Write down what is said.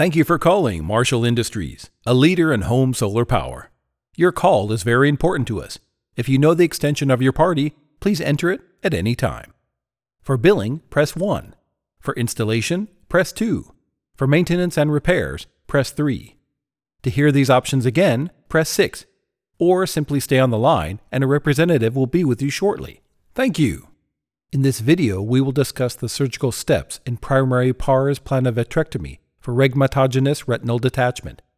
Thank you for calling Marshall Industries, a leader in home solar power. Your call is very important to us. If you know the extension of your party, please enter it at any time. For billing, press 1. For installation, press 2. For maintenance and repairs, press 3. To hear these options again, press 6. Or simply stay on the line and a representative will be with you shortly. Thank you. In this video, we will discuss the surgical steps in primary pars plana vitrectomy for rhegmatogenous retinal detachment.